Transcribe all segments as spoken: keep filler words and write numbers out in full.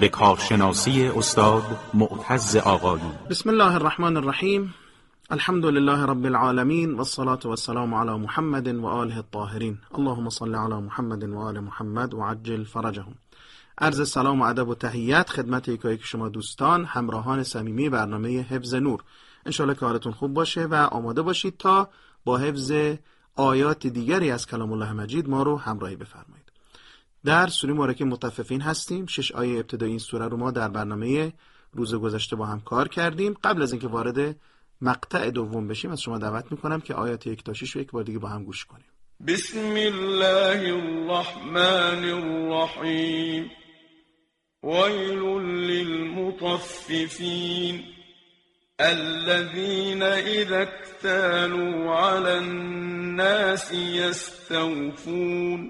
به کارشناسی استاد معتز آقایی. بسم الله الرحمن الرحیم. الحمد لله رب العالمین والصلاة والسلام علی محمد و آله الطاهرین. اللهم صل علی محمد و آل محمد و عجل فرجهم. عرض سلام و ادب و تحیت خدمت یکایک شما دوستان همراهان صمیمی برنامه حفظ نور. انشالله که حالتون خوب باشه و آماده باشید تا با حفظ آیات دیگری از کلام الله مجید ما رو همراهی بفرمایید. در سوره مبارکه مطففین هستیم. شش آیه ابتدایی این سوره رو ما در برنامه روز گذشته با هم کار کردیم. قبل از اینکه وارد مقطع دوم بشیم از شما دعوت میکنم که آیات یک تا شش رو یک بار دیگه با هم گوش کنیم. بسم الله الرحمن الرحیم. ویل للمطففین الذين إذا اكتالوا على الناس يستوفون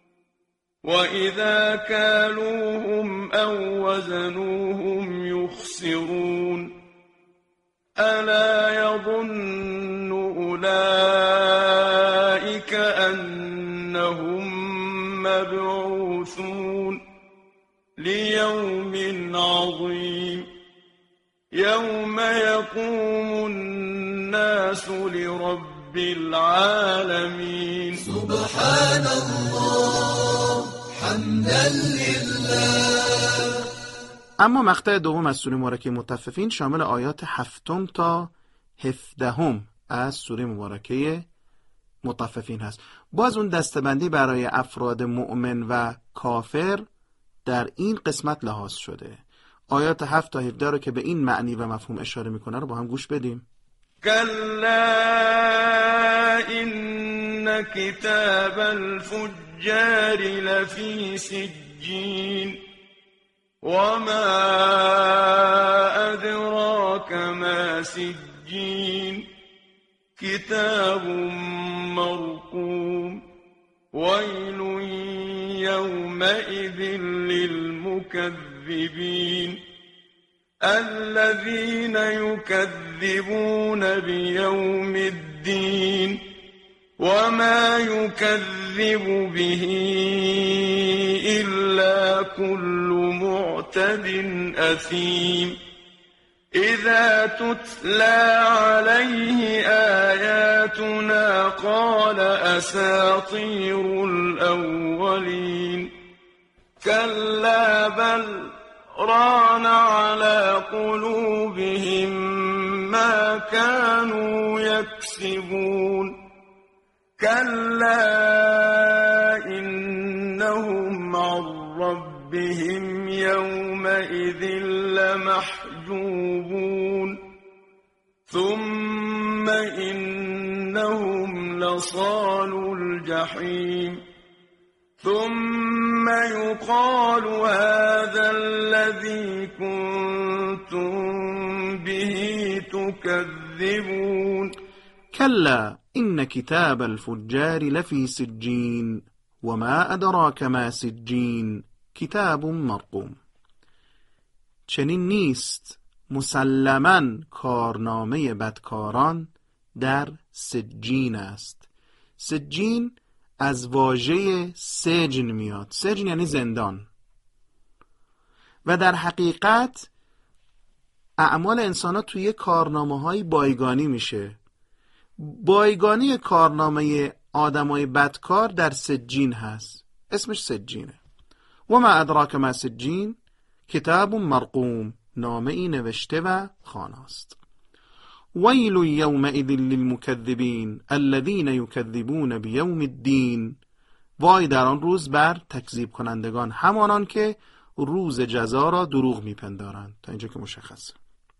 وإذا كالوهم أو وزنوهم يخسرون ألا يظن أولئك أنهم مبعوثون ليوم عظيم يوم يقوم الناس لرب العالمين. سبحان الله حمدا لله. اما مقطع دوم از سوره مبارکه مطففین شامل آیات هفتم تا هفدهم از سوره مبارکه مطففین هست. باز اون دستبندی برای افراد مؤمن و کافر در این قسمت لحاظ شده. آیات هفت تا هفده رو که به این معنی و مفهوم اشاره میکنه رو با هم گوش بدیم. کلا این کتاب الفجار لفی سجین وما ادراک ما سجین کتاب مرقوم ویل یومئذ للمکذبین الذين يكذبون بيوم الدين وما يكذب به إلا كل معتد أثيم إذا تتلى عليه آياتنا قال أساطير الأولين كلا بل ران على قلوبهم ما كانوا يكسبون كلا إنهم عن ربهم يومئذ لمحجوبون ثم إنهم لصالو الجحيم ثم يقال هذا الذي كنتم به تكذبون كلا إن كتاب الفجار لفي سجين وما أدراك ما سجين كتاب مرقوم. چنین نیست مسلماً کارنامه بدکاران در سجین است. سجین از واژه سجن میاد. سجن یعنی زندان و در حقیقت اعمال انسان ها توی کارنامه های بایگانی میشه. بایگانی کارنامه آدم های بدکار در سجین هست. اسمش سجینه. و ما ادراک ما سجین کتاب مرقوم، نامه ای نوشته و خواناست. ویل یومئذ للمکذبین الذین یکذبون بیوم الدین. وای در آن روز بر تکذیب کنندگان، همانان که روز جزا را دروغ میپندارند. تا اینجا که مشخصه.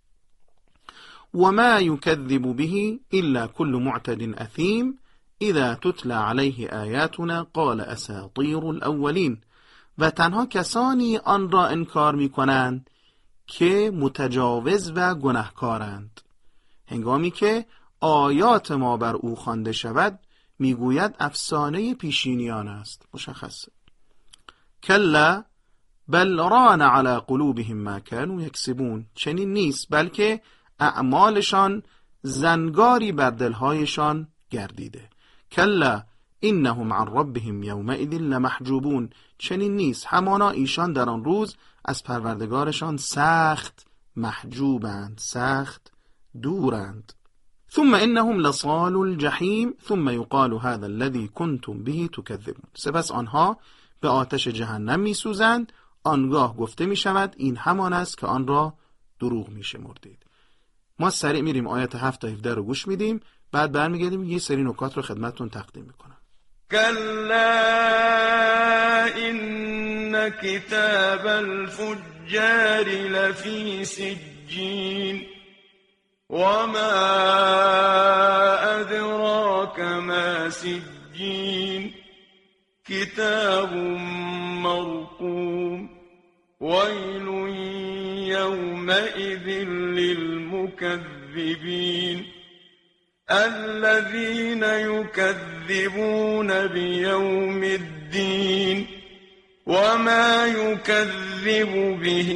و ما یکذب به الا کل معتد اثیم اذا تتلى علیه آیاتنا قال اساطیر الاولین. و تنها کسانی آن را انکار میکنند که متجاوز و گناهکارند. هنگامی که آیات ما بر او خوانده شود میگوید افسانه پیشینیان است. مشخصه. کلا بل ران علی قلوبهم ما كانوا یکسبون. چنین نیست، بلکه اعمالشان زنگاری بر دلهایشان گردیده. کلا انهم عن ربهم یومئذ لمحجوبون. چنین نیست، همانا ایشان در آن روز از پروردگارشان سخت محجوبند، سخت دورند. ثم انهم لصال الجحیم ثم یقال هذا الذي كنتم به تكذبون. سپس آنها به آتش جهنم میسوزند، آنگاه گفته می شود این همان است که آن را دروغ می شمردید. ما سریع میریم آیات هفت تا هفده رو گوش میدیم، بعد برمیگردیم یه سری نکات رو خدمتتون تقدیم میکنم. كلا إن كتاب الفجار لفي سجين وما أدراك ما سجين كتاب مرقوم ويل يومئذ للمكذبين الذين يكذبون بيوم الدين وما يكذب به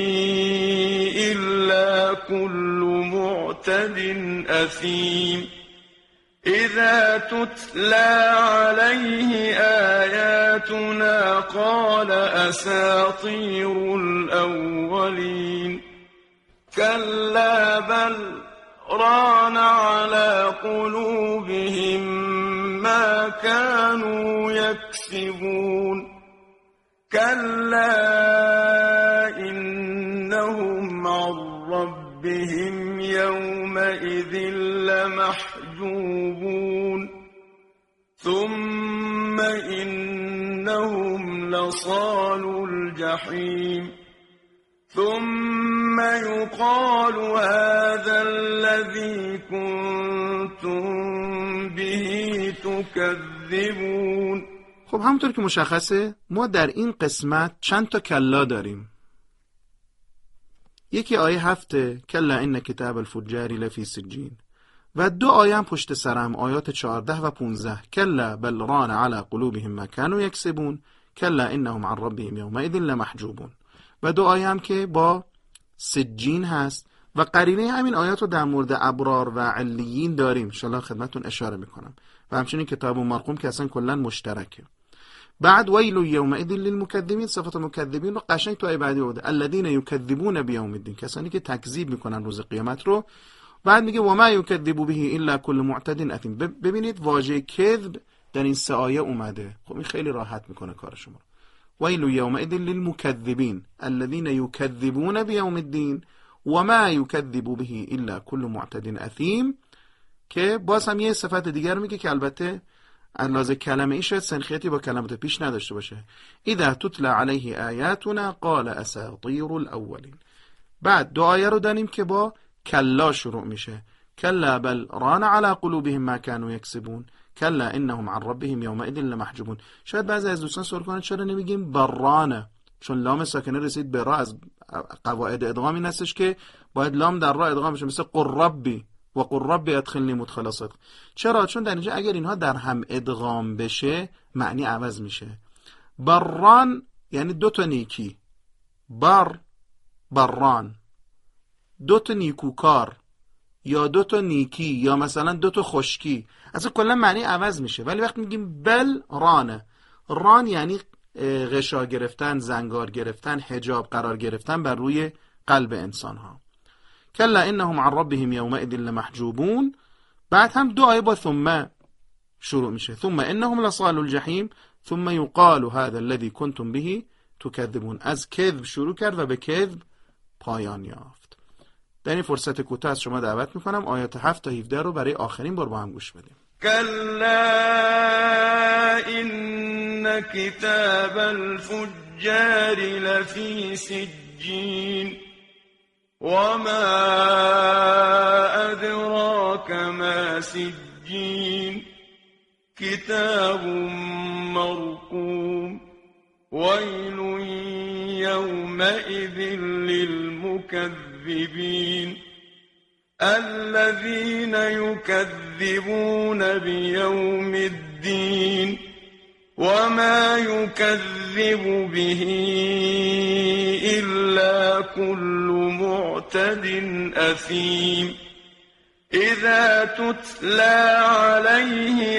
إلا كل معتد أثيم إذا تتلى عليه آياتنا قال أساطير الأولين كلا بل ران على قلوبهم ما كانوا يكسبون كلا إنهم عن ربهم يومئذ لمحجوبون ثم إنهم لصال الجحيم ثم يقال هذا الذي كنتم به تكذبون. خب همونطور که مشخصه ما در این قسمت چند تا کلا داریم. یکی آیه هفته کلا ان کتاب الفجار لفی سجین و دو آیه هم پشت سرم آیات چهارده و پانزده کلا بل ران علی قلوبهم ما كانوا یکسبون کلا انهم عن ربهم یومئذ لمحجوبون و دو آیه هم که با سجین هست و قرینه همین آیات رو در مورد ابرار و علیین داریم، ان شاءالله خدمتتون اشاره میکنم و همچنین کتاب مرقوم که اصلا کلا مشترکه. بعد ویل یومئذ للمکذبین، صفات مکذبین رو قشنگ تو آیه بعدی آورده الذین یکذبون بیوم الدین، کسانی که تکذیب میکنن روز قیامت رو. بعد میگه و ما یکذب به الا کل معتد اثیم. ببینید واژه کذب در این سه آیه اومده. خب این خیلی راحت میکنه کار شما. ویل یومئذ للمکذبین الذین یکذبون بیوم الدین و ما یکذب به الا کل معتد اثیم، که باز هم یه صفت دیگر میگه که البته اندازه کلمه ای شاید سنخیتی با کلمات پیش نداشته باشه. اذا تتلى علیه آیاتنا قال اساطیر الاولین. بعد دو آیه رو داریم که با کلا شروع میشه کلا بل ران علی قلوبهم ما كانوا یکسبون کلا انهم عن ربهم یومئذ لمحجوبون. شاید بعضی از دوستان سوال کنن چرا نمیگیم برانه، چون لام ساکنه رسید به را. از قواعد ادغام این هستش که باید لام در را ادغام بشه، مثل قر ربی و قر ربی ادخلنی مدخل صدق. چرا؟ چون در اینجا اگر اینها در هم ادغام بشه معنی عوض میشه. بران یعنی دو تا نیکی، بر بران دو تا نیکوکار یا دو تا نیکی یا مثلا دو تا خشکی، اصلا کلا معنی عوض میشه. ولی وقتی میگیم بل رانه، ران یعنی غشا گرفتن، زنگار گرفتن، حجاب قرار گرفتن بر روی قلب انسان ها. کلا انهم عن ربهم یومئذ لمحجوبون. بعد هم دو آیه با ثم شروع میشه ثم انهم لصال الجحیم ثم یقال هذا الذي كنتم به تكذبون. از کذب شروع کرد و به کذب پایان یافت. در این فرصت کوتاه از شما دعوت میکنم آیات هفت تا هفده رو برای آخرین بار با هم گوش بدیم. كلا إن كتاب الفجار لفي سجين وما أدراك ما سجين كتاب مرقوم ويل يومئذ للمكذبين الذين يكذبون بيوم الدين وما يكذب به إلا كل معتد أثيم إذا تتلى عليه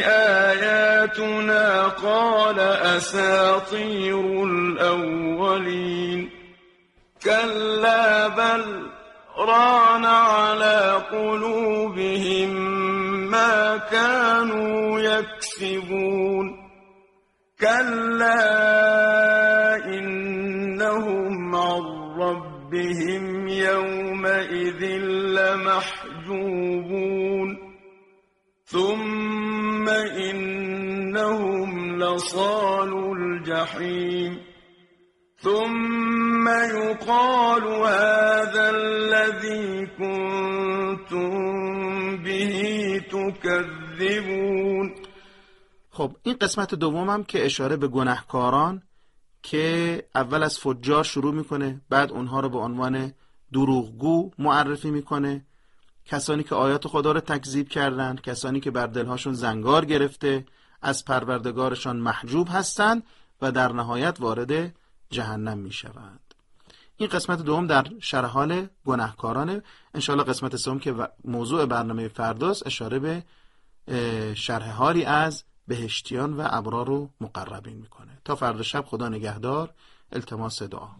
آياتنا قال أساطير الأولين كلا بل ران على قلوبهم ما كانوا يكسبون كلا إنهم عن ربهم يومئذ لمحجوبون ثم إنهم لصالو الجحيم ثم يقال هذا الذي كنتم به تكذبون. خب این قسمت دومم که اشاره به گناهکاران که اول از فجار شروع میکنه، بعد اونها رو به عنوان دروغگو معرفی میکنه، کسانی که آیات خدا رو تکذیب کردند، کسانی که بر دلهاشون زنگار گرفته، از پروردگارشان محجوب هستند و در نهایت وارد جهنم میشوند. این قسمت دوم در شرح حال گناهکارانه. انشاءالله قسمت سوم که موضوع برنامه فرداست اشاره به شرح حالی از بهشتیان و ابرار و مقربین میکنه. تا فردا شب خدا نگهدار. التماس دعا.